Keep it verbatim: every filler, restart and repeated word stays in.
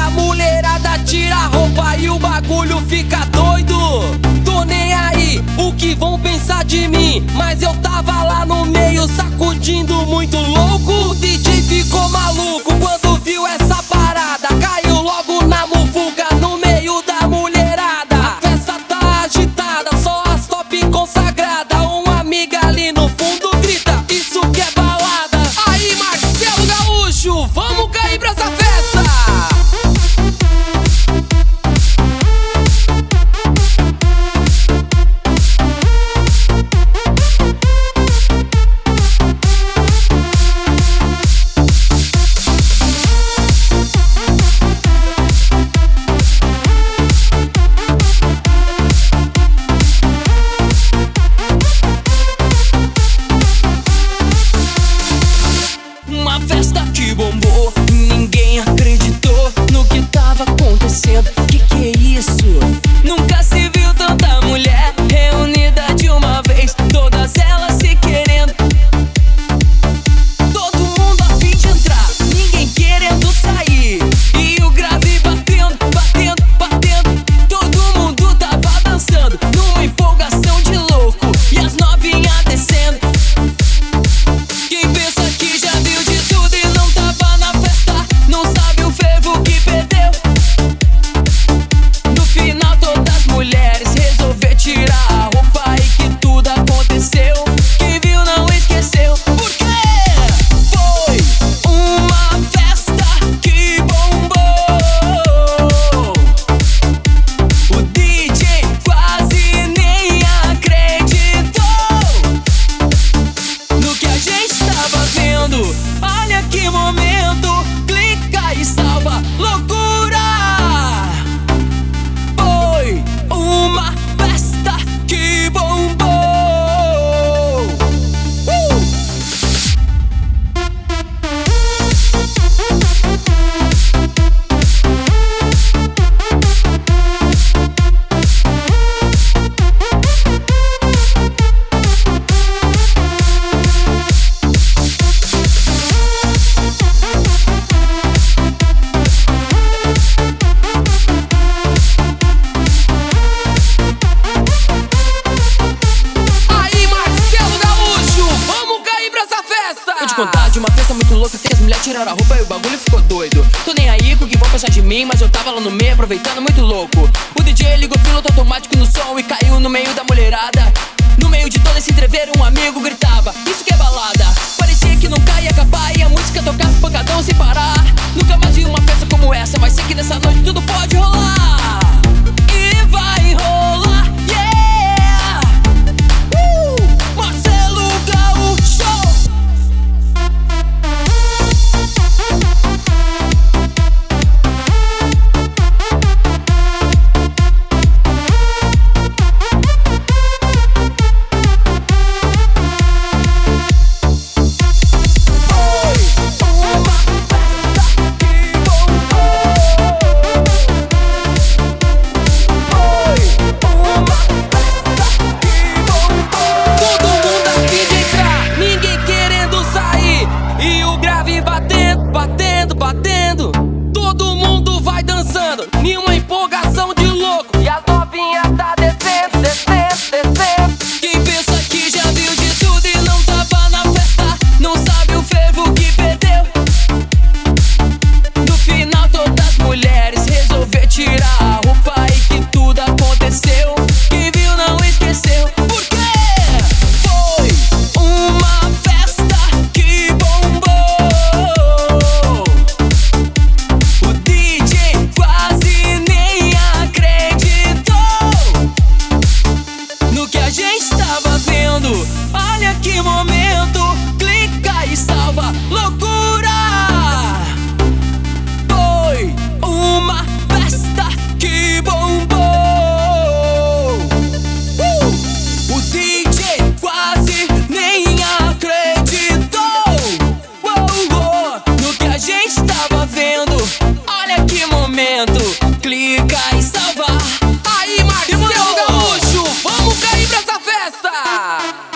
a mulherada tira a roupa e o bagulho fica doido. Tô nem aí o que vão pensar de mim, mas eu tava lá no meio sacudindo muito louco. O D J ficou maluco quando viu essa parada, caiu logo na muvuca no meio da mulherada. A festa tá agitada, só as top consagrada. Uma amiga ali no fundo grita, isso que é balada. Aí Marcelo Gaúcho, vamos cair pra essa festa. Uma festa que bombou, ninguém acreditou no que tava acontecendo. Que que é isso? Nunca se viu tanta mulher reunida de uma vez, todas elas se querendo. Todo mundo a fim de entrar, ninguém querendo sair. E o grave batendo, batendo, batendo. Todo mundo tava dançando numa empolgação de louco, e as novinhas descendo. Quem pensa que já viu de tudo e não tava na festa, não sabe o fervo que perdeu. No final todas as mulheres resolveram tirar a roupa e que tudo aconteceu. Quem viu não esqueceu, porque foi uma festa que bombou. O D J quase nem acreditou no que a gente tava vendo. Olha que momento, clica e salva, loucura. Foi uma festa que bombou. uh! Aí Marcelo Gaúcho, vamos cair pra essa festa. Vou te contar de uma festa muito louca que as mulheres tiraram a roupa e o bagulho ficou doido. Tô nem aí com o que vão pensar de mim, mas eu tava lá no meio aproveitando muito louco. O D J ligou piloto automático no som e caiu no meio da mulherada. No meio de todo esse entreveiro um amigo gritava, isso que é balada. Parecia que nunca ia acabar e a música tocava pancadão sem parar. Nunca mais vi uma festa como essa, mas sei que nessa noite tudo pode rolar. E vai rolar, yeah! Uh! Marcelo Gaúcho. Todo mundo a fim de entrar, ninguém querendo sair. E o grave batendo, batendo, batendo. Todo mundo vai dançando, nenhuma empolgação de louco. E as novinhas tá descendo, descendo, descendo. Quem pensa que já viu de tudo e não tava na festa, não sabe o fervo que perdeu. No final todas as mulheres resolveram tirar a roupa e que tudo aconteceu. Quem viu não esqueceu, porque foi uma festa que bombou. O D J quase nem acreditou no que a gente tava vendo. Olha que momento, clica e salva, loucura. Foi uma festa que bombou. Uh! O D J quase nem acreditou, oh, oh, no que a gente tava vendo. Olha que momento, clica e salva. Aí Marcelo Gaúcho, vamos cair pra essa festa.